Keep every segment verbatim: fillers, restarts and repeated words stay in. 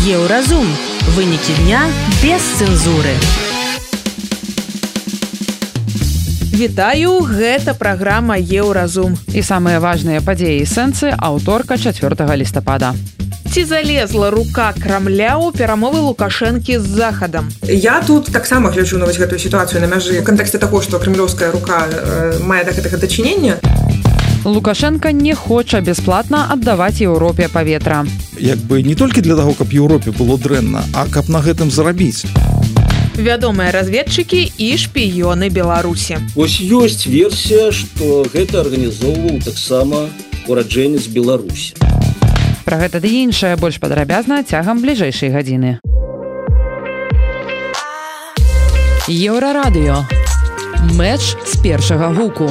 Еўразум. Вынікі дня без цэнзуры. Вітаю, гэта праграма Еўразум. І самыя важныя падзеі і сэнсы аўторка чацвёртага лістапада. Ці залезла рука Крамля ў перамовы Лукашэнкі з Захадам? Я тут таксама гляджу на вось гэтую сітуацыю на мяжы ў кантэксце таго, што кремлёўская рука э, мае да гэтага дачынення. Лукашенко не хоча бясплатна аддаваць Еўропе паветра. Як бы не толькі для таго, каб Еўропе было дрэнна, а каб на гэтым зарабіць. Вядомыя разведчыкі і шпіёны Беларусі. Вось ёсць версія, што гэта арганізоўваў таксама ураджэнец Беларусі. Пра гэта ды іншае больш падрабязна цягам бліжэйшай гадзіны. Еўрарадыё. Мэч з першага гуку.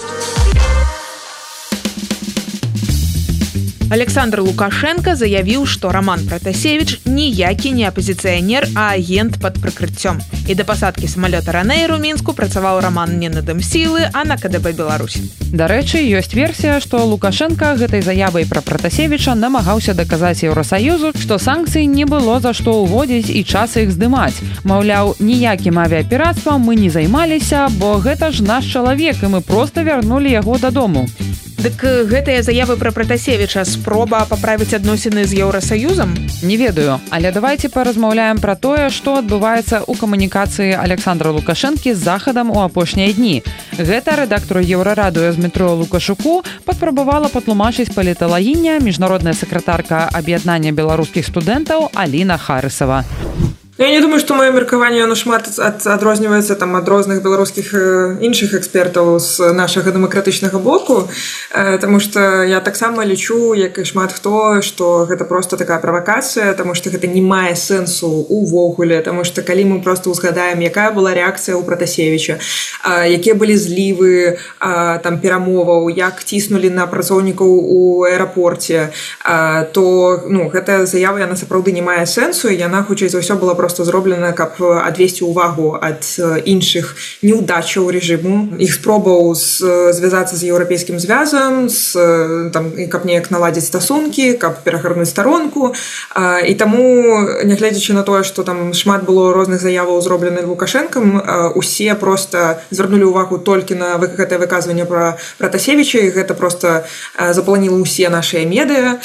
Александр Лукашенко заявіў, што Роман Пратасевіч ніякі не апазіцыянер, а агент пад прыкрыццём. І да пасадкі самалёта Ранэйр у Мінску працаваў Роман не на Дэмсілы, а на КДБ Беларусь. Дарэчы, ёсць версія, што Лукашенко гэтай заявай пра Пратасевіча намагаўся даказаць Еўрасаюзу, што санкцый не было за што ўводзіць і час іх здымаць. Маўляў, ніякім авіапірацтвам мы не займаліся, бо гэта ж наш чалавек, і мы проста вярнулі яго дадому. Дык гэтыя заявы пра Пратасевіча спроба паправіць адносіны з Еўрасаюзам? Не ведаю, але давайце паразмаўляем пра тое, што адбываецца ў камунікацыі Александра Лукашэнкі з Захадам у апошнія дні. Гэта рэдактару Еўрарадыё з метро Лукашуку паспрабавала патлумачыць паліталагіня міжнародная сакратарка аб'яднання беларускіх студэнтаў Аліна Харысава. Я не думаю, што маё меркаванне оно шмат ад, адрозніваецца там ад розных беларускіх э, іншых экспертаў з нашага дэмакратычнага боку, э, таму што я таксама лічу, як і шмат хто, што гэта проста такая правакацыя, таму што гэта не мае сэнсу увогуле, таму што калі мы проста ўзгадаем, якая была рэакцыя ў Пратасевіча, э, якія былі злівы э, там перамоваў, як ціснулі на працоўнікаў у аэрапорце, э, то ну, гэтая заява яна сапраўды не мае сэнсу, і яна хутчэй за ўсё была просто зроблена, каб адвесці ўвагу ад іншых неўдачаў рэжыму, іх спробаў звязацца з еўрапейскім звязам, з, там, каб неяк наладзіць стасункі, каб перагарнуць старонку. І таму, нягледзячы на тое, што там шмат было розных заяваў зробленых Лукашэнкам, усе просто звярнулі ўвагу толькі на гэтае выказванне пра Пратасевіча, і гэта просто запланіла ўсе нашыя медыа.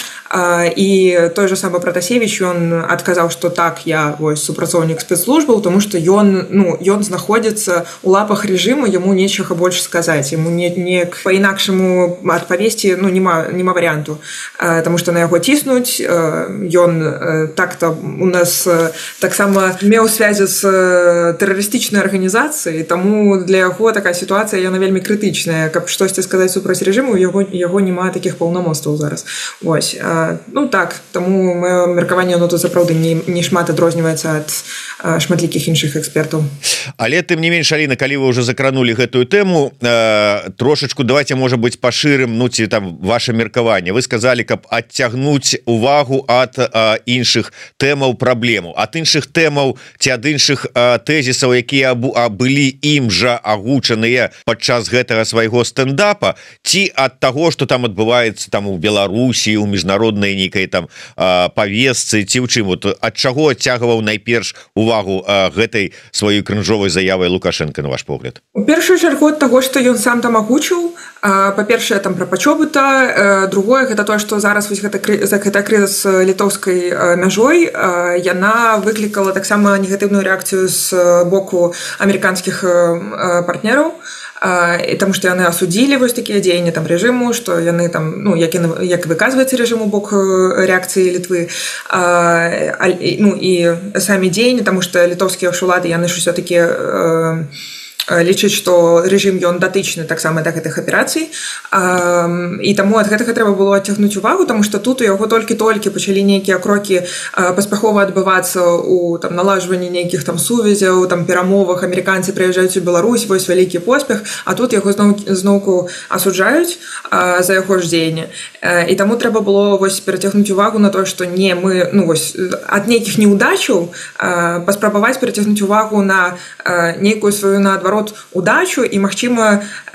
І той же самы Пратасевіч, ён адказаў, што так, я вось супрацоўнік спецслужбаў, тому што ён, ну, ён знаходзіцца ў лапах рэжыму, яму нечага больш сказаць, яму не, не па-інакшаму адпавесці, ну, нема, нема варыянту, таму што на яго ціснуць, ён так-то у нас таксама меў связі з тэрарыстычнай арганізацыяй, таму для яго такая сітуацыя, яна вельмі крытычная, каб штосьці сказаць супраць рэжыму, яго, яго няма такіх паўнамоцтваў зараз. Вось. Ну так, таму маё меркаванне, оно тут сапраўды не, не шмат адрозніваецца ад шматлікіх іншых экспертаў. Але тым не менш, Аліна, калі вы ўжо закранулі гэтую тэму, э, трошачку давайте, можа быць, пашырым, ну ці там ваше меркаванне. Вы сказалі, каб адцягнуць увагу ад э, іншых тэмаў праблему, ад іншых тэмаў ці ад іншых э, тэзісаў, якія былі ім жа агучаныя падчас гэтага свайго стэндапа, ці ад таго, што там адбываецца там у Беларусі, у міжнароднай нейкай там э, павесцы, ці ў чым, вот ад чаго адцягваў найперш увагу а, гэтай сваёй крынжовай заявай Лукашенко, на ваш погляд? У першую чаргу ад таго, што ён сам там агучыў, па-першае, там пра пачобыта, другое, гэта тое, што зараз вось гэта, гэта крыза з літоўскай мяжой, яна выклікала таксама негатыўную рэакцыю з боку амерыканскіх партнераў, і таму што яны асудзілі вось такія дзеянні там рэжыму, што яны там, ну, як, як выказваецца рэжым у бок рэакцыі Літвы, а, ну, і самі дзеянні, таму што літоўскія ўлады, яны ж усё-такі лічыць, што рэжым ён датычны таксама да гэтых аперацый, і таму ад гэтага трэба было адцягнуць увагу, таму што тут у яго толькі-толькі пачалі нейкія крокі паспяхова адбывацца ў там налажванні нейкіх там сувязяў, там перамовах, амерыканцы прыязджаюць у Беларусь, вось вялікі поспех, а тут яго зноў, зноўку асуджаюць за яго ж дзеянне. І таму трэба было вось перацягнуць увагу на тое, што не мы, ну вось ад нейкіх неўдачаў паспрабаваць перацягнуць увагу на нейкую сваю наадварот удачу і, магчыма,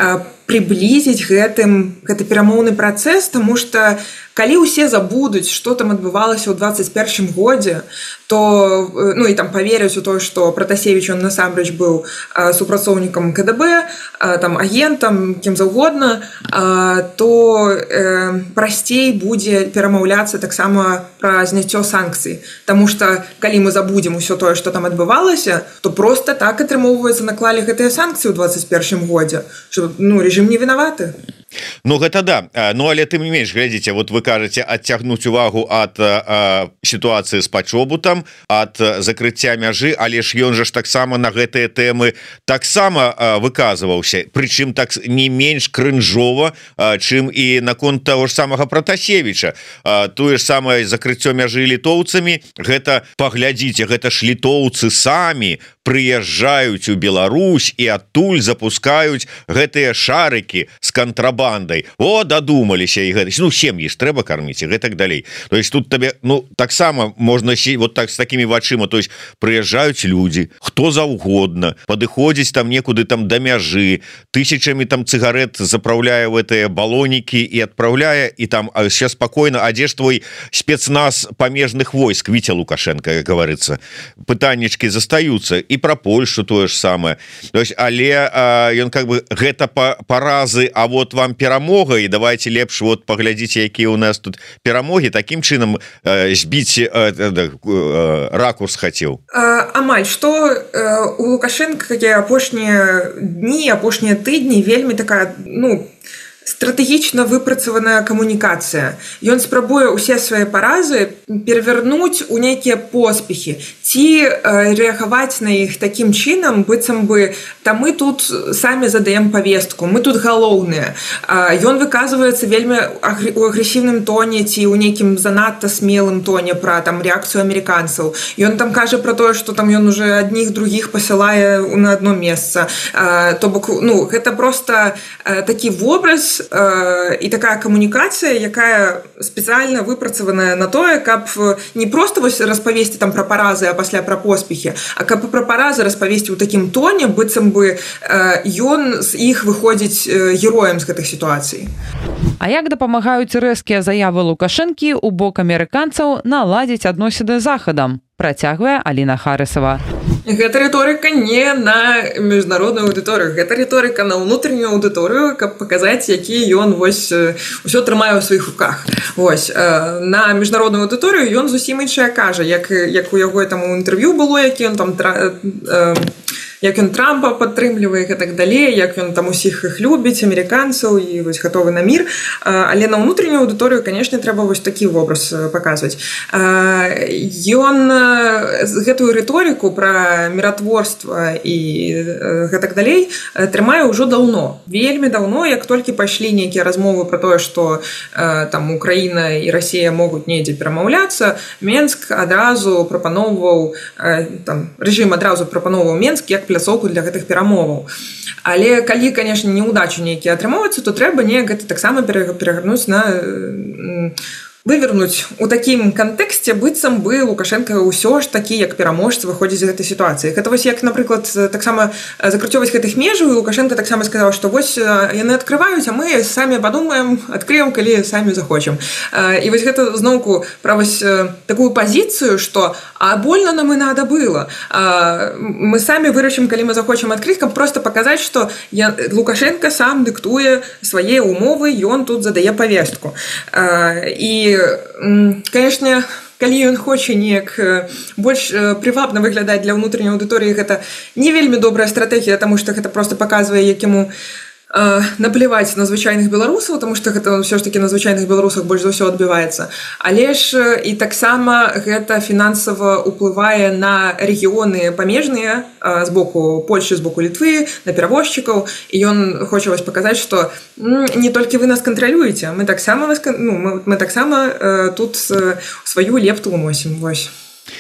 приблизіць гэтым гэты перамоўны працэс, таму што калі ўсе забудуць, што там адбывалася ў двадцать першым годзе, то ну і там паверыць у тое, што Пратасевіч ён насамрэч быў супрацоўнікам ка дэ бэ, там агентам, кім заўгодна, то э, прасцей будзе перамаўляцца таксама пра зняццё санкцый. Таму што калі мы забудзем усё тое, што там адбывалася, то проста так атрымоўваецца наклалі гэтыя санкцыі ў двадцать першым годзе, што ну рэжым не вінаваты. Ну гэта да, ну але тым не менш, глядзіце, вот вы кажаце адцягнуць увагу ад а, сітуацыі з пачобутам, ад закрыцця мяжы, але ж ён жа ж таксама на гэтыя тэмы таксама выказваўся, прычым так не менш крынжова, а, чым і наконт таго ж самага Пратасевіча. А, тое ж самае закрыццё мяжы літоўцамі, гэта паглядзіце, гэта ж літоўцы самі прыязджаюць у Беларусь і адтуль запускаюць гэтыя шарыкі з кантрабандай. О, дадумаліся і гэта. Ну, сем'і ж трэба карміць і гэтак далей. То есть тут табе, ну, таксама можна сі, вот так з такімі вачыма, то есть прыязджаюць людзі, хто заўгодна, падыходзіць там некуды там да мяжы, тысячамі там цыгарет запраўляе в гэтыя балонікі і адпраўляе, і там все спакойна, а дзе ж твой спецназ памежных войск, Віця Лукашенко, як говорится. Пытаннічкі застаюцца. І про Польшу тое ж самае. То есть, але ён как бы гэта паразы, а вот вам перамога, і давайте лепш вот паглядзіце, якія у нас тут перамогі, таким чынам збіць ракурс хацеў. Амаль што у Лукашенко апошнія дні, апошнія тыдні вельмі такая, ну, стратэгічна выпрацаваная камунікацыя. Ён спрабуе ўсе свае паразы перавярнуць у нейкія поспехі ці э, рэагаваць на іх такім чынам, быццам бы та мы тут самі задаем павестку, мы тут галоўныя. Э, ён выказваецца вельмі агр... у агрэсіўным тоне ці ў нейкім занадта смелым тоне пра там рэакцыю амерыканцаў. Ён там кажа пра тое, што там ён уже адніх другіх пасылае на адно месца. Э, то бок, ну, гэта проста э, такі вобраз і такая камунікацыя, якая спецыяльна выпрацаваная на тое, каб не проста вось распавесці там пра паразы, а пасля пра поспехі, а каб пра паразы распавесці ў такім тоне, быццам бы ён з іх выходзіць героем з гэтых сітуацый. А як дапамагаюць рэзкія заявы Лукашэнкі ў бок амерыканцаў наладзіць адносіны з Захадам? Працягвае Аліна Харысава. Гэта рыторыка не на міжнародную аўдыторыю, гэта рыторыка на ўнутраную аўдыторыю, каб паказаць, які ён вось усё трымае ў сваіх руках. Вось на міжнародную аўдыторыю ён зусім іншае кажа, як як у яго там у інтэрв'ю было, які ён там як ён Трампа падтрымлівае і так далей, як ён там усіх іх любіць, амерыканцаў і вось гатовы на мір. Але на ўнутраную аўдыторыю, канешне, трэба вось такі вобраз паказваць. Ён гэтую рыторыку пра міратворства і гэтак далей трымае ўжо даўно. Вельмі даўно, як толькі пайшлі нейкія размовы пра тое, што там Украіна і Расія могуць недзе перамаўляцца, Менск адразу прапаноўваў, там рэжым адразу прапаноўваў Менск як пляцоўку для гэтых перамоваў. Але калі, канешне, неудачы нейкія атрымоўваюцца, то трэба неяк гэта таксама перагарнуць на вывернуць у такім кантэксце, быццам бы Лукашенко ўсё ж такі як пераможца выходзіць з гэтай сітуацыі. Гэта вось як, напрыклад, таксама закруцёваць гэтых межаў, і Лукашенко таксама сказаў, што вось яны адкрываюць, а мы самі падумаем, адкрыем, калі самі захочам. І вось гэта зноўку пра вось такую пазіцыю, што а больно нам і надо было. Мы самі вырашым, калі мы захочам адкрыць, каб проста паказаць, што Лукашенко сам дыктуе свае умовы, ён тут задае павестку. І конечно, калі ён хоча неяк больш прывабна выглядаць для ўнутраняй аўдыторыі, гэта не вельмі добрая стратэгія, таму што гэта проста паказвае, як яму напляваць на звычайных беларусаў, таму што гэта ўсё ж такі на звычайных беларусах больш за ўсё адбіваецца. Але ж і таксама гэта фінансава ўплывае на рэгіёны памежныя з боку Польшы, з боку Літвы, на перавозчыкаў, і ён хоча вось паказаць, што не толькі вы нас кантралюеце, мы таксама ну, мы, мы таксама тут сваю лепту ўносім. Вось.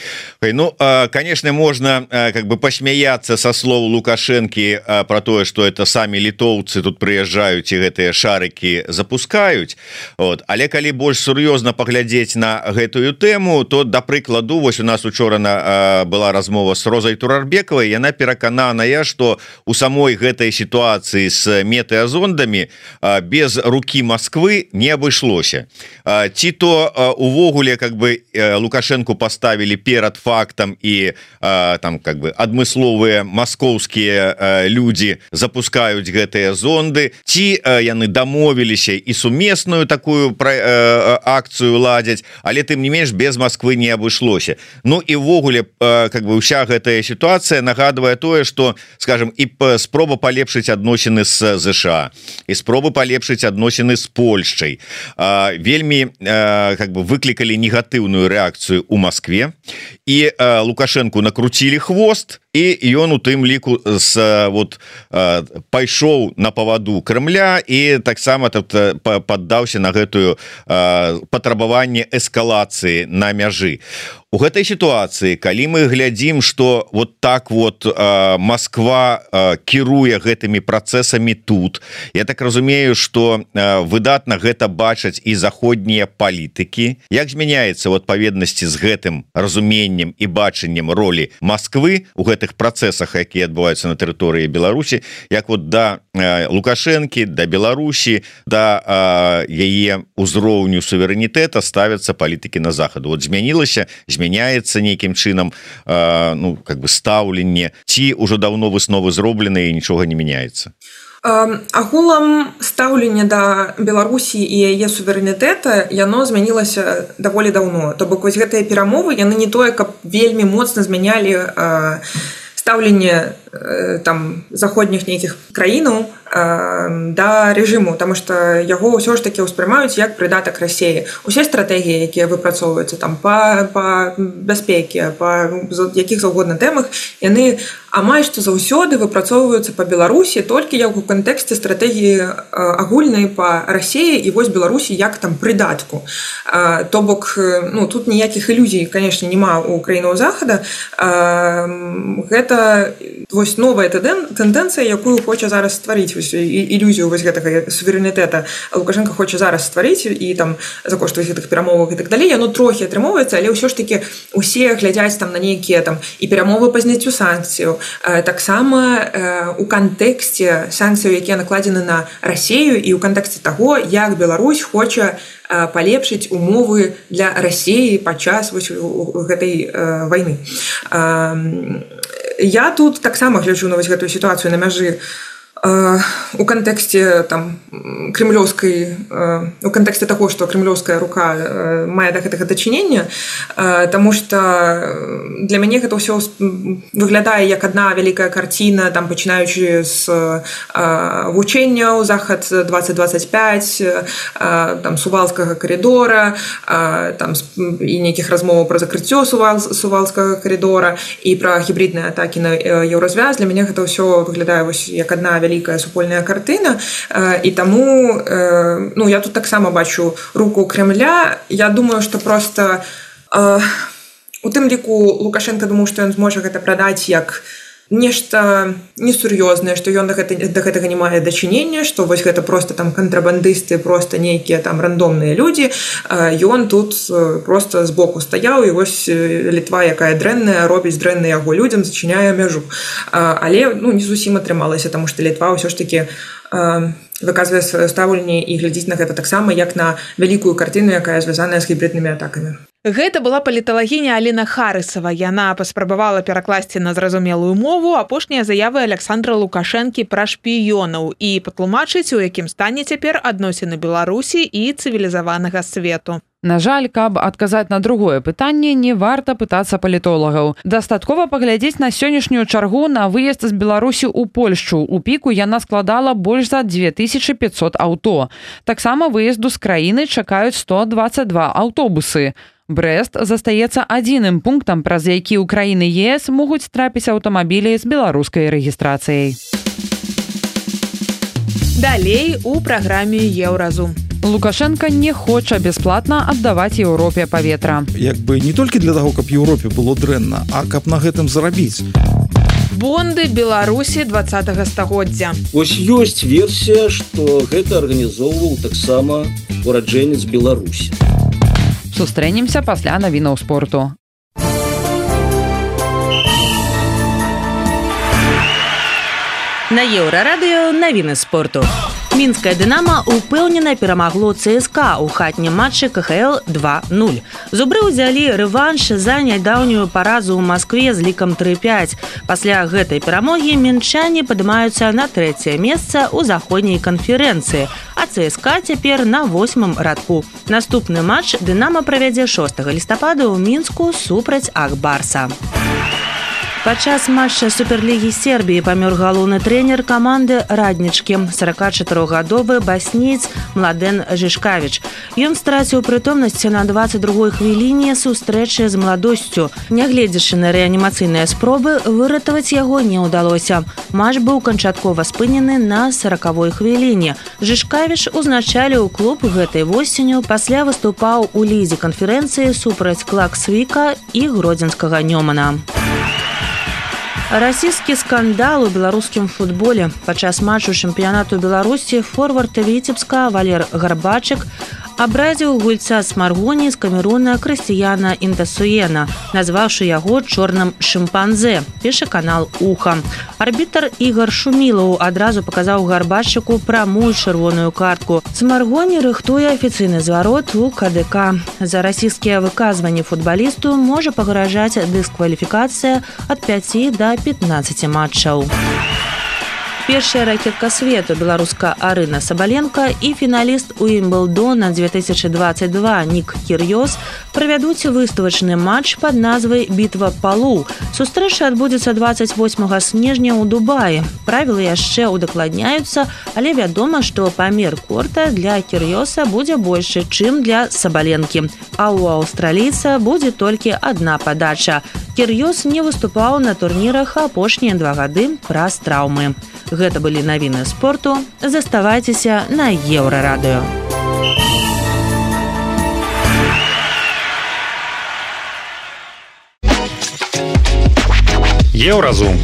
Ну, конечно, можно как бы посмеяться со слов Лукашенки про то, что это сами литовцы тут приезжают и гэтые шарики запускают. Вот. Але коли больше серьезно поглядеть на гэтую тему, то, до прикладу, вот у нас учора была размова с Розой Турарбековой, и она переконаная, что у самой гэтай ситуации с метеозондами без руки Москвы не обошлось. Ці то увогуле как бы Лукашенку поставили перед фактом и э, там как бы адмысловые московские э, люди запускают гэтые зонды, ці э, яны дамовіліся и сумесную такую про, э, акцию ладзяць, але тым не менш без Москвы не обошлось. Ну и ввогуле э, как бы вся гэтая ситуация нагадывае тое, что, скажем, и спроба полепшить адносіны с США, и спробы полепшить адносіны с Польшчай э, вельмі э, как бы выкликали негатыўную реакцию у Москве, и э, Лукашенко накрутили хвост, и ён у тым ліку с вот э, пайшоў на паваду Кремля и таксама тут поддаўся на гэтую э, патрабаванне эскалацыі на мяжы. У гэтай ситуации, калі мы глядзім, что вот так вот э, Москва э, кіруе гэтымі процессами тут, я так разумею, что э, выдатна гэта бачаць и заходнія палітыки, як змяняецца в адпаведнасці з гэтым разуменнем и бачаннем роли Москвы у гэтых процессах, якія адбываюцца на тэрыторыі Беларусі, як вот да э, Лукашэнкі, да Беларусі, да э, яе узроўню суверэнітэта ставятся палітыкі на захаду. Вот змянілася, змяняецца нейкім чынам э, ну как бы стаўленне, ці ўжо даўно высновы зроблены і нічога не мяняецца. Агулам стаўленне да Беларусі і яе суверэнітэта яно змянілася даволі даўно. То бок вось гэтыя перамовы яны не тое, каб вельмі моцна змянялі э, стаўленне э, там заходніх нейкіх краінаў э, да рэжыму, таму што яго ўсё ж такі ўспрымаюць як прыдатак Расіі. Усе стратэгіі, якія выпрацоўваюцца там па, па бяспеке, па якіх заўгодна тэмах, яны амаль што заўсёды выпрацоўваюцца па Беларусі толькі як у кантэксце стратэгіі агульнай па Расіі і вось Беларусі як там прыдатку. Э, то бок ну, тут ніякіх ілюзій, канешне, няма ў краінаў захада. Э, гэта вось новая тэндэнцыя, якую хоча зараз стварыць, ілюзію вось гэтага суверэнітэта Лукашенко хоча зараз стварыць і там за кошт гэтых перамоваў і так далей. Яно трохі атрымоўваецца, але ўсё ж такі усе глядзяць там на нейкія там і перамовы па зняццю санкцыяў, таксама у кантэксце санкцыяў, якія накладзены на Расію, і ў кантэксце таго, як Беларусь хоча палепшыць умовы для Расіі падчас вось гэтай вайны. Я тут таксама гляджу на вось гэтую сітуацыю на мяжы у кантэксце там кремлёўскай, у кантэксце таго, што кремлёўская рука мае да гэтага дачынення, таму што для мяне гэта ўсё выглядае як адна вялікая карціна, там пачынаючы з вучэнняў захад двадцать двадцать пять, там сувалскага каридора, там і нейкіх размоваў пра закрыццё сувалскага каридора і пра гібридныя атакі на еўразвяз. Для мяне гэта ўсё выглядае вось як адна вялікая вялікая супольная картына, і таму ну, я тут таксама бачу руку Кремля. Я думаю, што проста у тым ліку Лукашенко думаў, што ён зможа гэта прадаць як нешта несур'ёзнае, што ён да гэтага не мае дачынення, што вось гэта проста там кантрабандысты, проста нейкія там рандомныя людзі. Ён тут проста збоку стаяў, і вось Літва, якая дрэнная, робіць дрэнна яго людзям, зачыняе мяжу. Але ну, не зусім атрымалася, таму што Літва ўсё ж такі выказвае сваё стаўленне і глядзіць на гэта таксама як на вялікую карціну, якая звязаная з гібриднымі атакамі. Гэта была паліталагіня Аліна Харысава. Яна паспрабавала перакласці на зразумелую мову апошнія заявы Александра Лукашэнкі пра шпіёнаў і патлумачыць, у якім стане цяпер адносіны Беларусі і цывілізаванага свету. На жаль, каб адказаць на другое пытанне, не варта пытацца палітолагаў. Дастаткова паглядзець на сённяшнюю чаргу на выезд з Беларусі ў Польшчу. У піку яна складала больш за две тысячы пятьсот аўто. Таксама выезду з краіны чакаюць сто двадцать два аўтобусы. Брэст застаецца адзіным пунктам, праз які ў краіны ЕС могуць трапіць аўтамабілі з беларускай рэгістрацыяй. Далей у праграме Еўразум. Лукашенко не хоча бясплатна аддаваць Еўропе паветра. Як бы не толькі для таго, каб Еўропе было дрэнна, а каб на гэтым зарабіць. Бонды Беларусі двадцатага стагоддзя. Вось ёсць версія, што гэта арганізоўваў таксама ураджэнец Беларусі. Сустрэнемся пасля навінаў спорту. На Еўрарадыё навіны спорту. Мінскае «Дынамо» упэўнена перамагло ЦСКА ў хатнім матчы ка ха эл два нуль. Зубры ўзялі рэванш за нядаўнюю паразу ў Маскве з лікам тры пяць. Пасля гэтай перамогі мінчане падымаюцца на трэцяе месца ў заходняй канферэнцыі, а ЦСКА цяпер на восьмым радку. Наступны матч «Дынамо» правядзе шостага лістапада ў Мінску супраць Ак Барса. Падчас матча Суперлігі Сербіі памёр галоўны трэнер каманды «Раднічкі», саракачатырохгадовы баснеец Младен Жишкавіч. Ён страціў прытомнасць на дваццаць другой хвіліне сустрэчы з маладосцю. Нягледзячы на рэанімацыйныя спробы, выратаваць яго не ўдалося. Матч быў канчаткова спынены на саракавой хвіліне. Жишкавіч узначаліў клуб гэтай восенню, пасля выступаў у лізе канферэнцыі супраць Клаксвіка і гродзенскага Нёмана. Расійскі скандал у беларускім футболе. Падчас матчу чэмпіянату Беларусі форвард Віцебска Валер Гарбачык абразіў гульца з Маргоні з Камеруна Крыстіяна Інтасуена, назваўшы яго чорным шымпанзе, піша канал «Уха». Арбітр Ігар Шумілаў адразу паказаў Гарбачыку прамую чырвоную картку. З Маргоні рыхтуе афіцыйны зварот у ка дэ ка. За расійскія выказванні футбалісту можа пагражаць дыскваліфікацыя ад пяці да пятнаццаці матчаў. Першая ракетка свету беларуска Арына Сабаленко і фіналіст Уімблдона две тысячы дваццаць два Нік Кір'ёс правядуць выставачны матч пад назвай «Бітва палу». Сустрэча адбудзецца дваццаць восьмага снежня ў Дубаі. Правілы яшчэ удакладняюцца, але вядома, што памер корта для Кір'ёса будзе большы, чым для Сабаленкі. А ў аўстралійца будзе толькі адна падача. Кір'ёс не выступаў на турнірах апошнія два гады праз траўмы. Гэта былі навіны спорту. Заставайцеся на Еўрарадыё. Еўразум.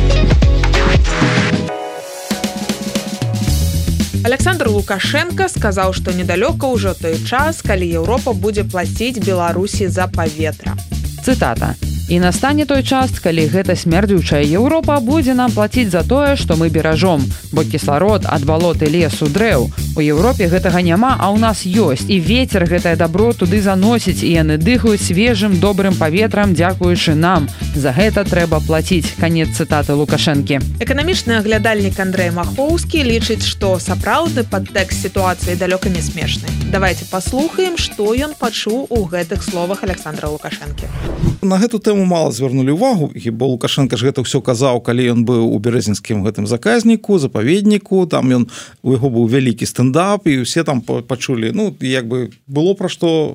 Александр Лукашенко сказаў, што недалёка ўжо той час, калі Еўропа будзе плаціць Беларусі за паветра. Цытата. І настане той час, калі гэта смердзючая Еўропа будзе нам плаціць за тое, што мы беражом, бо кісларод ад балот і лесу дрэў. У Еўропе гэтага няма, а ў нас ёсць, і вецер гэтае дабро туды заносіць, і яны дыхаюць свежым, добрым паветрам, дзякуючы нам. За гэта трэба плаціць. Канец цытаты Лукашэнкі. Эканамічны аглядальнік Андрэй Махоўскі лічыць, што сапраўдны падтэкст сітуацыі далёка не смешны. Давайте паслухаем, што ён пачуў у гэтых словах Александра Лукашэнкі. На гэту тэму мала звярнулі ўвагу, бо Лукашенко ж гэта ўсё казаў, калі ён быў у бярэзінскім гэтым заказніку, запаведніку, там ён у яго быў вялікі стендап, і ўсе там пачулі, ну, як бы было пра што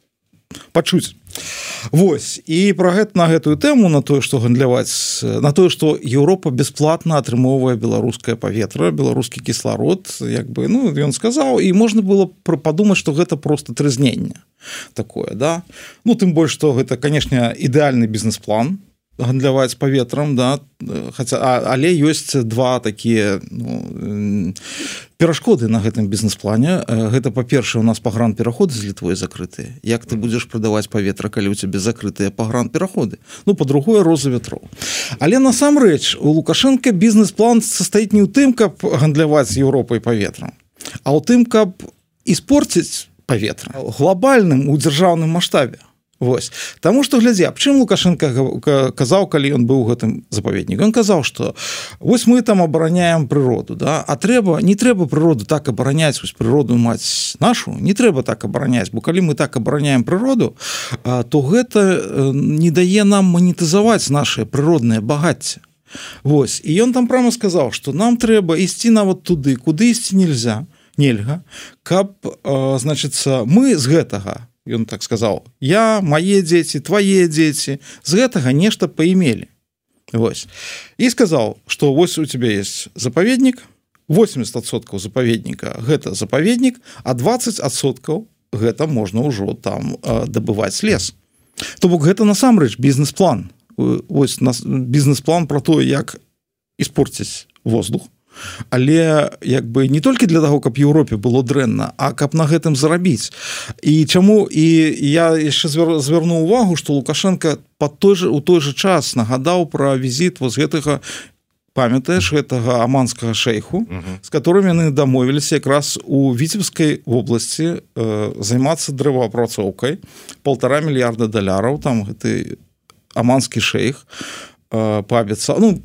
пачуць. Вось, і пра гэта на гэтую тэму, на тое, што гандляваць, на тое, што Еўропа бясплатна атрымоўвае беларускае паветра, беларускі кісларод, як бы, ну, ён сказаў, і можна было падумаць, што гэта проста трызненне такое, да? Ну, тым больш, што гэта, канешне, ідэальны бізнес-план, гандляваць паветрам, да, хаця, а, але ёсць два такія, ну, перашкоды на гэтым бізнес-плане. Гэта, па-першае, у нас пагранпераходы з Літвой закрытыя. Як ты будзеш прадаваць паветра, калі ў цябе закрытыя пагранпераходы? Ну, па-другое, роза вятроў. Але насамрэч у Лукашенка бізнес-план састаіць не ў тым, каб гандляваць з Еўропай паветрам, а ў тым, каб іспорціць паветра глобальным у дзяржаўным маштабе. Вось. Таму што, глядзі, аб чым Лукашенко казаў, калі ён быў у гэтым запаведніку? Ён казаў, што вось мы там абараняем прыроду, да? А трэба, не трэба прыроду так абараняць, вось прыроду маць нашу, не трэба так абараняць, бо калі мы так абараняем прыроду, то гэта не дае нам манетызаваць нашае прыроднае багацце. Вось. І ён там прямо сказаў, што нам трэба ісці нават туды, куды ісці нельзя, нельга, каб, значыцца, мы з гэтага, ён так сказаў, я, мае дзеці, твае дзеці, з гэтага нешта паімелі. Вось. І сказаў, што вось у тебя есть запаведнік, восемьдесят адсоткаў запаведніка гэта запаведнік, а двадцать адсоткаў гэта можна ўжо там дабываць лес. То бок гэта насамрэч бізнес-план. Вось бізнес-план про то, як іспорціць воздух, але як бы не толькі для таго, каб Еўропе было дрэнна, а каб на гэтым зарабіць. І чаму і я яшчэ звярну увагу, што Лукашенко пад той же у той же час нагадаў пра візіт вось гэтага, памятаеш, гэтага аманскага шэйху, uh-huh. з которым яны дамовіліся якраз у Віцебскай вобласці э, займацца дрэваапрацоўкай, полтора мільярда даляраў, там гэты аманскі шэйх паабяцаў, ну,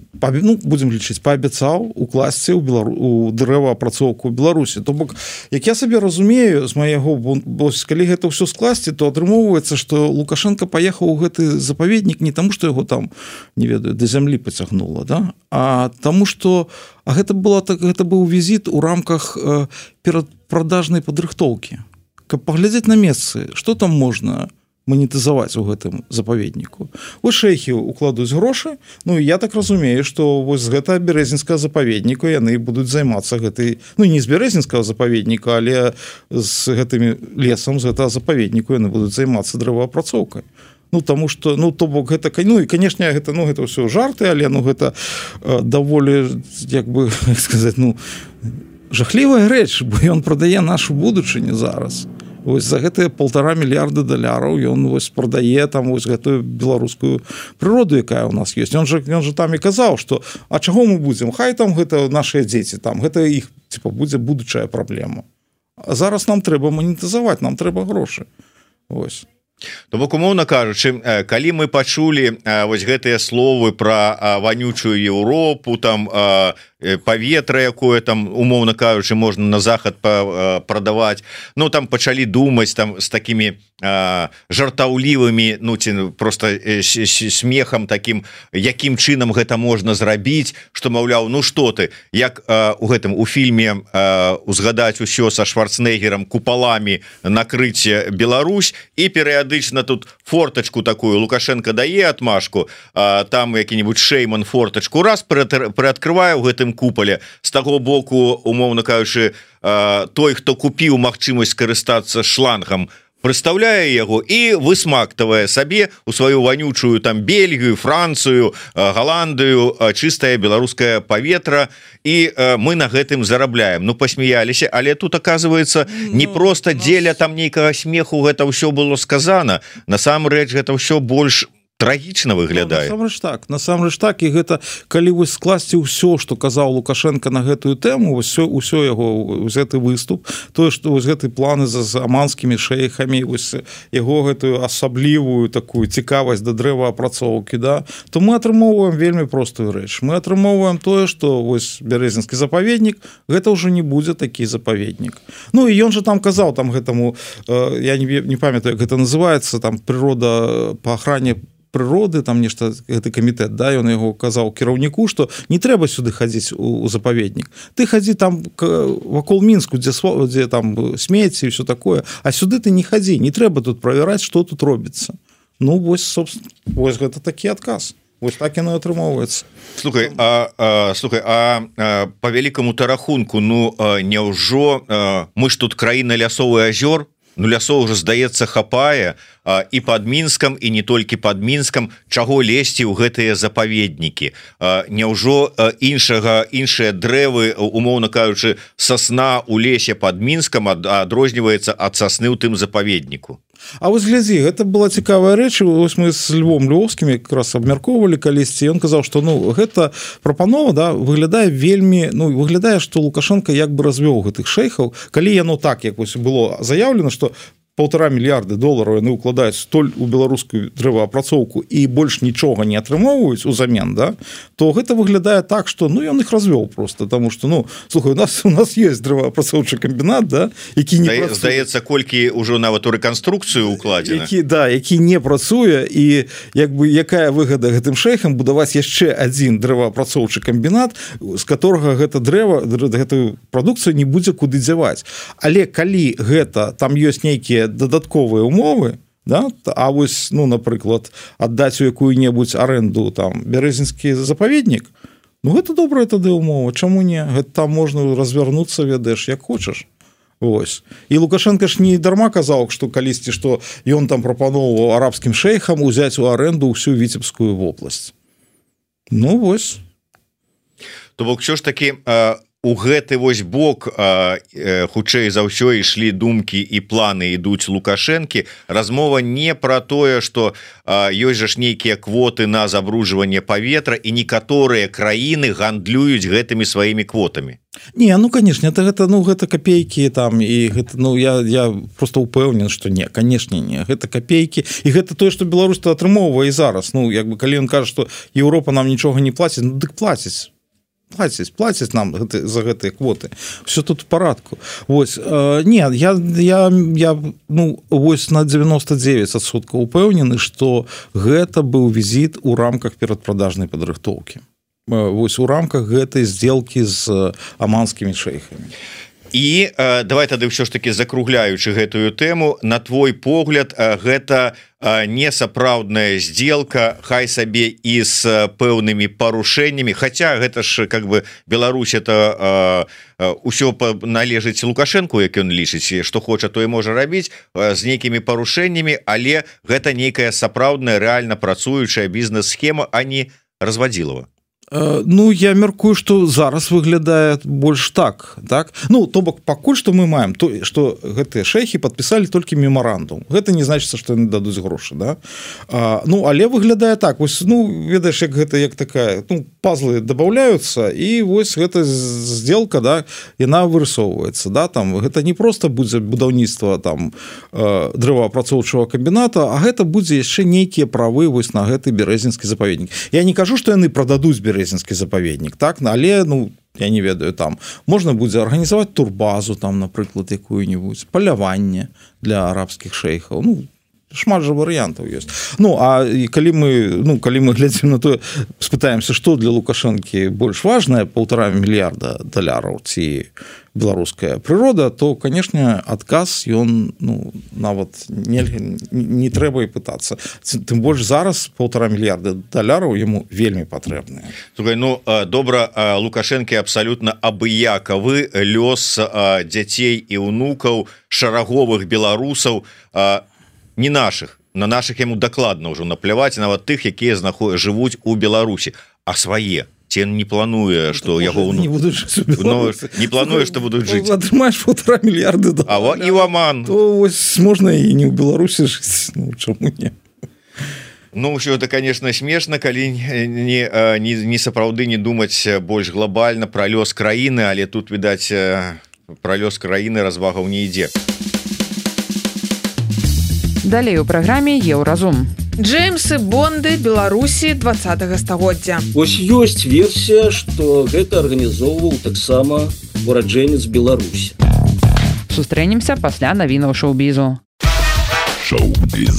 ну будзем лічыць, паабяцаў укласці ў Белару... у дрэваапрацоўку ў Беларусі. То бок, як я сабе разумею з майго, бо калі гэта ўсё скласці, то атрымоўваецца, што Лукашенко паехаў у гэты запаведнік не таму, што яго там, не ведаю, да зямлі пацягнула, да? А таму, што а гэта было так, гэта быў візіт у рамках э, перадпрадажнай падрыхтоўкі. Каб паглядзець на месцы, што там можна манетызаваць у гэтым запаведніку. Вось шэйхі укладуць грошы, ну я так разумею, што вось з гэтага бярэзінскага запаведніку яны будуць займацца гэтай, ну не з бярэзінскага запаведніка, але з гэтымі лесам з гэтага запаведніку яны будуць займацца дрэваапрацоўкай. Ну таму што, ну то бок гэта, ну і канешне гэта, ну гэта ўсё жарты, але ну гэта э, даволі, як бы як сказаць, ну жахлівая рэч, бо ён прадае нашу будучыню зараз. Вось за гэтыя полтора мільярда даляраў ён вось прадае там вось гэтую беларускую прыроду, якая ў нас ёсць. Ён жа, ён жа там і казаў, што а чаго мы будзем? Хай там гэта нашыя дзеці, там гэта іх типа будзе будучая праблема. А зараз нам трэба манетызаваць, нам трэба грошы. Вось. То бок, умоўна кажучы, калі мы пачулі вось гэтыя словы пра ванючую Еўропу, там паветра, якое там, умоўна кажучы, можна на захад прадаваць, ну там пачалі думаць там з такімі жартаўлівымі, ну ці просто смехам такім, якім чынам гэта можна зрабіць, што маўляў, ну што ты, як у гэтым у фільме узгадаць усё са Шварценеггерам, купаламі накрыць Беларусь, і перыядычна тут фортачку такую Лукашенко дае адмашку, там які-нибудь Шейман фортачку раз прыадкрывае ў гэтым купале, з таго боку, умоўна кажучы, той, хто купіў магчымасць карыстацца шлангам, прыстаўляе яго і высмактавае сабе у сваю ванючую там Бельгію, Францыю, Галандыю, чыстае беларускае паветра, і мы на гэтым зарабляем. Ну пасмяяліся, але тут оказывается не просто дзеля там нейкага смеху гэта ўсё было сказана, насамрэч гэта ўсё больш трагічна выглядае. Ну, насамрэч так, насамрэч так, і гэта калі вось скласці ўсё, што казаў Лукашенко на гэтую тэму, ўсё ўсё яго гэты выступ, тое, што вось гэты планы за аманскімі шэйхамі, вось яго гэтую асаблівую такую цікавасць да дрэваапрацоўкі, да, то мы атрымоўваем вельмі простую рэч. Мы атрымоўваем тое, што вось бярэзінскі запаведнік гэта ўжо не будзе такі запаведнік. Ну і ён жа там казаў там гэтаму, э, я не, не памятаю, як гэта называецца, там прырода па ахране прыроды, там нешта гэты камітэт, да, ён яго казаў кіраўніку, што не трэба сюды хадзіць у, у запаведнік. Ты хадзі там вакол Мінску, дзе, дзе там смецці і ўсё такое, а сюды ты не хадзі, не трэба тут правяраць, што тут робіцца. Ну вось, собственно, вось гэта такі адказ. Вось так яно атрымоўваецца. Слухай, а, а, слухай, а, а по вялікаму тарахунку, ну няўжо мы ж тут краіна лясовы азёр, ну лясоў уже, здаецца, хапае а, і пад Мінскам, і не толькі пад Мінскам, чаго лезці ў гэтыя запаведнікі. А, няўжо іншага, іншыя дрэвы, умоўна кажучы, сасна ў лесе пад Мінскам ад, адрозніваецца ад сасны ў тым запаведніку? А вось глядзі, гэта была цікавая рэч, вось мы з Львом Львовскім якраз абмяркоўвалі калісьці, ён казаў, што ну гэта прапанова, да, выглядае вельмі, ну выглядае, што Лукашенко як бы развёў гэтых шэйхаў, калі яно так, як вось было заяўлена, што полтора мільярды долараў яны укладаюць столь у беларускую дрэваапрацоўку і больш нічога не атрымоўваюць узамен, да, то гэта выглядае так, што ну ён іх развёў просто, таму што ну слухай, у нас у нас есть дрэваапрацоўчы камбінат, да, які не працуе. Здаецца, колькі ўжо нават у рэканструкцыю укладзена. Які, да, які не працуе, і як бы якая выгада гэтым шэйхам будаваць яшчэ адзін дрэваапрацоўчы камбінат, з которага гэта дрэва, гэтую прадукцыю не будзе куды дзяваць. Але калі гэта там ёсць нейкія дадатковыя умовы, да, а вось, ну, напрыклад, аддаць у якую-небудзь аренду там бярэзінскі запаведнік, Ну гэта добрая тады ўмова, чаму не? Гэта там можна развярнуцца, ведаеш, як хочаш. Вось. І Лукашенко ж не дарма казаў, што калісьці, што ён там прапаноўваў арабскім шэйхам узяць у арэнду ўсю Віцебскую вобласць. Ну вось. То бок що ж такі у гэты вось бок хутчэй за ўсё ішлі думкі і планы ідуць Лукашэнкі. Размова не пра тое, што ёсць жа ж нейкія квоты на забруджванне паветра і некаторыя краіны гандлююць гэтымі сваімі квотамі. Не, ну конечно, это гэта ну гэта копейки там і гэта ну я я просто упэўнен, што не, конечно, не, гэта копейки і гэта тое, што Беларусь атрымоўвае і зараз. Ну як бы калі ён кажа, што Еўропа нам нічога не плаціць, ну дык плаціць. плаціць плаціць нам гэты, за гэтыя квоты, все тут в парадку. Вось э, не я я я ну вось на девяносто девять адсоткаў упэўнены, што гэта быў візіт у рамках перадпрадажнай падрыхтоўкі, вось у рамках гэтай сделкі з аманскімі шэйхамі. І э, давай тады ўсё ж таки закругляючы гэтую тэму, на твой погляд, э, гэта э, несапраўдная сделка, хай сабе і з пэўнымі парушэннямі, хаця гэта ж как бы Беларусь это э, ўсё належыць Лукашэнку, як ён лічыць, што хоча, то і можа рабіць э, з нейкімі парушэннямі, але гэта нейкая сапраўдная рэальна працуючая бізнес-схема, а не развадзілава. Ну я мяркую, што зараз выглядае больш так так ну то бок пакуль што мы маем то што гэтыя шэйхі падпісалі толькі мемарандум, гэта не значыцца, што яны дадуць грошы, да? А, ну але выглядае так вось ну ведаеш як гэта як такая ну пазлы дабаўляюцца і вось гэта сделка, да, яна вырысоўваецца, да, там гэта не проста будзе будаўніцтва там дрэваапрацоўчага камбіната, а гэта будзе яшчэ нейкія правы вось на гэты бярэзінскі запаведнік. Я не кажу, што яны прададуць бярэзінскі запаведнік, так, але ну я не ведаю, там можна будзе арганізаваць турбазу там, напрыклад, якую-нибудь паляванне для арабскіх шэйхаў, ну шмат жа варыянтаў ёсць. Ну а і калі мы ну калі мы глядзім на тое, спытаемся, што для Лукашэнкі больш важнае, полтора мільярда даляраў ці беларуская прырода, то конечно адказ ён ну нават не, не трэба і пытацца, тым больш зараз полтора мільярда даляраў яму вельмі патрэбныя. Слухай, ну добра, Лукашэнкі абсалютна абыякавы лёс дзяцей і ўнукаў шараговых беларусаў, не наших, на наших яму дакладна ўжо напляваць, нават тых, якія знаход... жывуць у Беларусі, а свае ці не плануе, што яго ўну... не, ну, не плануе, што будуць жыць. Атрымаеш полтора мільярда долараў. А і ў Аман. То вось можна і не ў Беларусі жыць, ну чаму не? Ну ўсё это, конечно, смешна, калі не, не, не сапраўды не думаць больш глобальна пра лёс краіны, але тут, відаць, пра лёс краіны развагаў не ідзе. Далей у праграме Еўразум. Джеймсы Бонды Беларусі двадцатага стагоддзя. Вось ёсць версія, што гэта арганізоўваў таксама ураджэнец Беларусі. Сустрэнемся пасля навінаў шоу-бізу. Шоу-біз.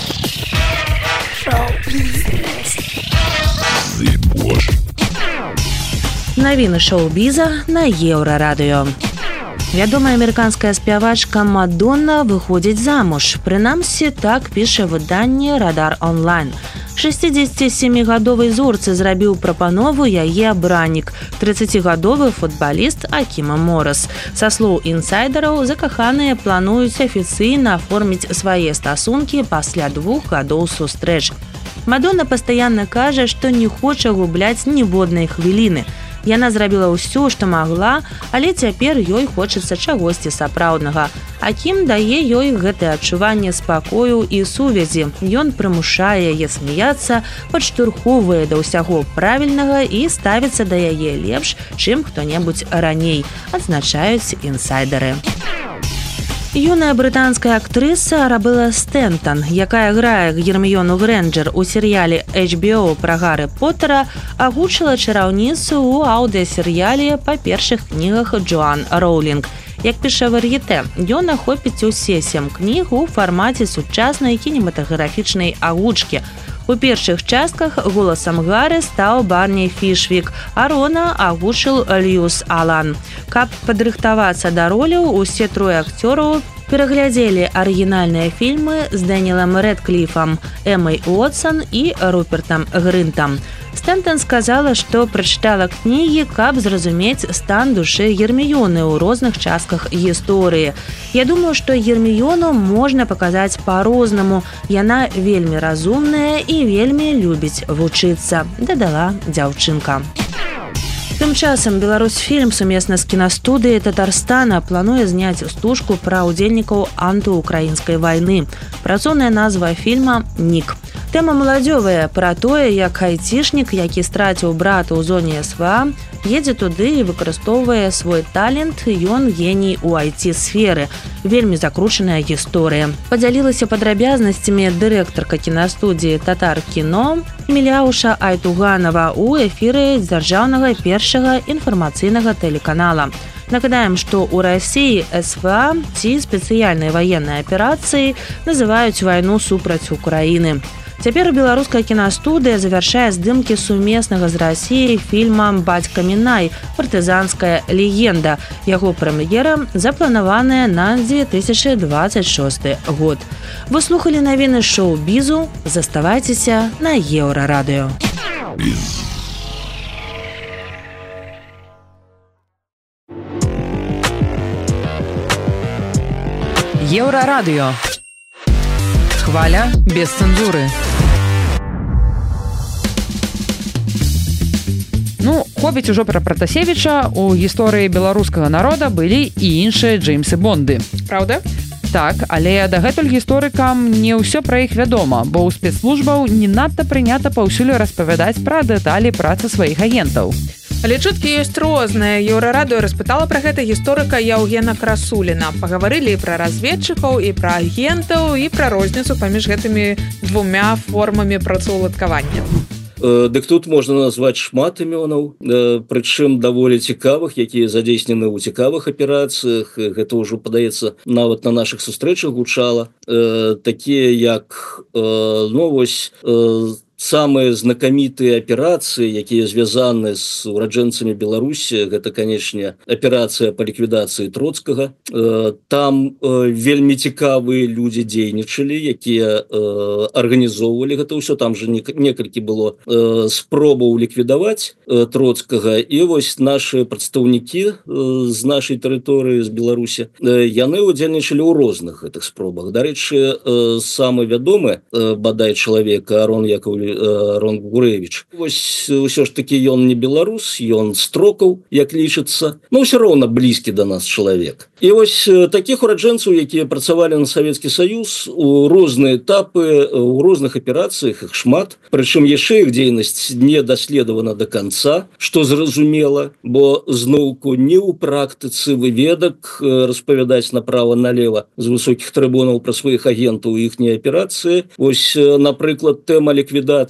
Навіны шоу-біза на Еўрарадыё. Вядомая амерыканская спявачка Мадонна выходзіць замуж. Прынамсі, так піша выданне «Радар онлайн». шэсцідзесяцісемігадовай зорцы зрабіў прапанову яе абраннік, трыццацігадовы футбаліст Акіма Морас. Са слоў інсайдераў, закаханыя плануюць афіцыйна аформіць свае стасункі пасля двух гадоў сустрэч. Мадонна пастаянна кажа, што не хоча губляць ніводнай хвіліны. Яна зрабіла ўсё, што магла, але цяпер ёй хочацца чагосьці сапраўднага. Акім дае ёй гэтае адчуванне спакою і сувязі. Ён прымушае яе смяяцца, падштурхоўвае да ўсяго правільнага і ставіцца да яе лепш, чым хто-небудзь раней, адзначаюць інсайдеры. Юная брытанская актрыса Арабела Стэнтон, якая грае Герміёну Грэнджер у серыяле эйч би о пра Гаррі Поттера, агучыла чараўніцу ў аўдыасерыяле па першых кнігах Джоан Роулінг. Як піша Вар'етэ, ён ахопіць усе сем кніг у фармаце сучаснай кінематаграфічнай агучкі. У першых частках голасам Гаррі стаў Барні Фішвік, а Рона агучыў Льюіс Алан. Каб падрыхтавацца да роляў, усе трое акцёраў пераглядзелі арыгінальныя фільмы з Дэнілам Рэдкліфам, Эмай Уотсон і Рупертам Грынтам. Стэнтон сказала, што прачытала кнігі, каб зразумець стан душы Герміёны ў розных частках гісторыі. Я думаю, што Герміёну можна паказаць па-рознаму. Яна вельмі разумная і вельмі любіць вучыцца, дадала дзяўчынка. Тым часам Беларусьфільм сумесна з кінастудыяй Татарстана плануе зняць стужку пра ўдзельнікаў антыукраінскай вайны. Працоўная назва фільма «Нік». Тэма маладзёвая пра тое, як айцішнік, які страціў брата ў зоне эс вэ а, едзе туды і выкарыстоўвае свой талент, ён геній у ай ти-сферы. Вельмі закручаная гісторыя. Падзялілася падрабязнасцямі дырэктарка кінастудыі «Татар кіно» Міляуша Айтуганова ў эфіры дзяржаўнага першага інфармацыйнага тэлеканала. Нагадаем, што ў Расіі эс вэ а ці спецыяльнай ваеннай аперацыі называюць вайну супраць Украіны. Цяпер беларуская кінастудыя завяршае здымкі сумеснага з Расіяй фільма «Бацька Мінай. Партызанская легенда». Яго прэм'ера запланаваная на две тысячы двадцать шосты год. Вы слухалі навіны шоу-бізу. Заставайцеся на Еўрарадыё. Еўрарадыё. Хваля без цэнзуры. Ну, хопіць ужо пра Пратасевіча. У гісторыі беларускага народа былі і іншыя Джеймсы Бонды. Праўда? Так, але дагэтуль гісторыкам не ўсё пра іх вядома, бо ў спецслужбаў не надта прынята паўсюль распавядаць пра дэталі працы сваіх агентаў. Але чуткі ёсць розныя. Еўрарадыё распытала пра гэта гісторыка Яўгена Красуліна. Пагаварылі і пра разведчыкаў, і пра агентаў, і пра розніцу паміж гэтымі двумя формамі працаўладкавання. Дык тут можна назваць шмат імёнаў, прычым даволі цікавых, якія задзейснены ў цікавых аперацыях. Гэта ўжо, падаецца, нават на нашых сустрэчах гучала. Такія як, ну, вось, самыя знакамітыя аперацыі, якія звязаны з ураджэнцамі Беларусі, гэта, канечне, аперацыя па ліквідацыі Троцкага. Там вельмі цікавыя людзі дзейнічалі, якія арганізоўвалі гэта ўсё. Там же некалькі было спробаў ліквідаваць Троцкага. І вось нашы прадстаўнікі з нашай тэрыторыі, з Беларусі, яны удзельнічалі ў розных гэтых спробах. Дарэчы, самы вядомы, бадай, чалавек Арон Яковлевич Рон Гуревич. Вось ўсё ж такі ён не беларус, ён строкаў, як лічыцца, но ўсё роўна блізкі да нас чалавек. І вось такіх ураджэнцаў, якія працавалі на Савецкі Саюз у розныя этапы, у розных аперацыях, іх шмат, прычым яшчэ іх дзейнасць не даследавана до конца, што зразумела, бо зноўку не ў практыцы выведак распавядаць направа-налева з высокіх трыбунаў пра сваіх агентаў і іхнія аперацыі. Вось, напрыклад, тэма ліквідацыі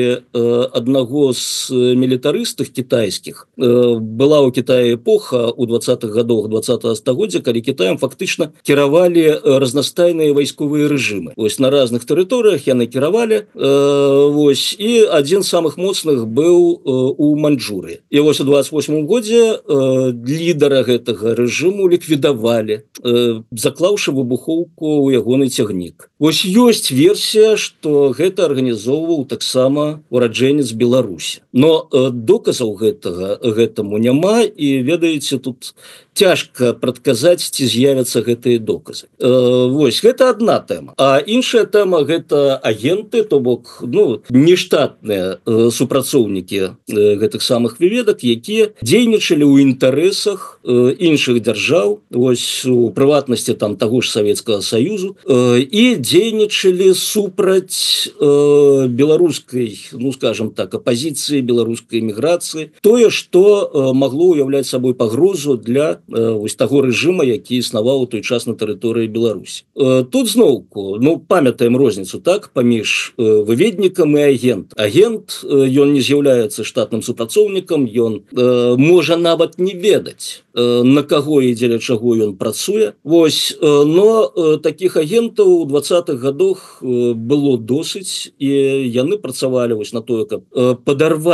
аднаго з мілітарыстаў кітайскіх. Была ў Кітаі эпоха ў двадцатых гадоў двадцатага стагоддзя, калі Кітаем фактычна кіравалі разнастайныя вайсковыя рэжымы. Вось на разных тэрыторыях яны кіравалі. Вось, і адзін з самых моцных быў у Маньчжурыі. І вось у двадцать восьмым годзе лідара гэтага рэжыму ліквідавалі, заклаўшы выбухоўку ў ягоны цягнік. Вось ёсць версія, што гэта арганізоўваў таксама ураджэнец Беларусі. Но доказаў гэтага гэтаму няма, і, ведаеце, тут цяжка прадказаць, ці з'явяцца гэтыя доказы. Вось, гэта адна тэма. А іншая тэма — гэта агенты, то бок, ну, нештатныя супрацоўнікі гэтых самых выведак, якія дзейнічалі ў інтарэсах іншых дзяржаў, вось, у прыватнасці там таго ж Савецкага Саюзу, і дзейнічалі супраць беларускай, ну, скажем так, апозіцыі, беларускай эміграцыі, тое, што магло ўяўляць сабой пагрозу для вось таго рэжыма, які існаваў у той час на тэрыторыі Беларусі. Тут зноўку, ну, памятаем розніцу, так, паміж выведнікам і агент. Агент, ён не з'яўляецца штатным супрацоўнікам, ён можа нават не ведаць, на каго і дзеля чаго ён працуе. Вось, но такіх агентаў у двадцатых гадах было досыць, і яны працавалі вось на тое, каб падарваць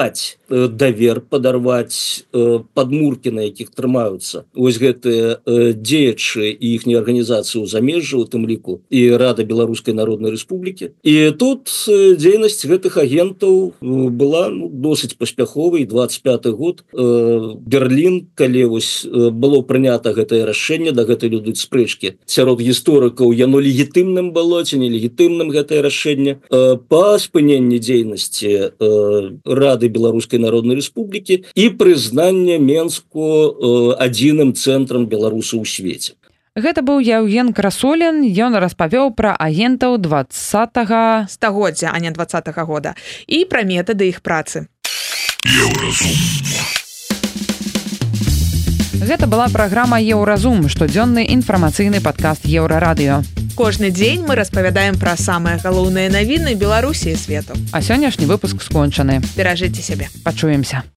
давер падарваць падмуркі, на якіх трымаюцца вось гэтыя дзеячы і іхнія арганізацыі ў замежжы, у тым ліку і Рада Беларускай Народнай Рэспублікі. І тут дзейнасць гэтых агентаў была ну, досыць паспяховай. двадцать пятый год Берлін, калі вось было прынята гэтае рашэнне, да гэтай ідуць спрэчкі сярод гісторыкаў, яно легітымным было ці нелегітымным гэтае рашэнне па спыненні дзейнасці Рады Беларускай Народнай Рэспублікі і прызнання Менску адзіным цэнтрам беларусаў у свеце. Гэта быў Яўген Красолін, ён распавёў пра агентаў двадцатага стагоддзя, а не двадцатага года, і пра метады іх працы. Еўразум. Гэта была праграма «Еўразум», штодзённы інфармацыйны падкаст Еўрарадыё. Кожны дзень мы распавядаем пра самыя галоўныя навіны Беларусі і свету. А сённяшні выпуск скончаны. Беражыце сябе. Пачуемся.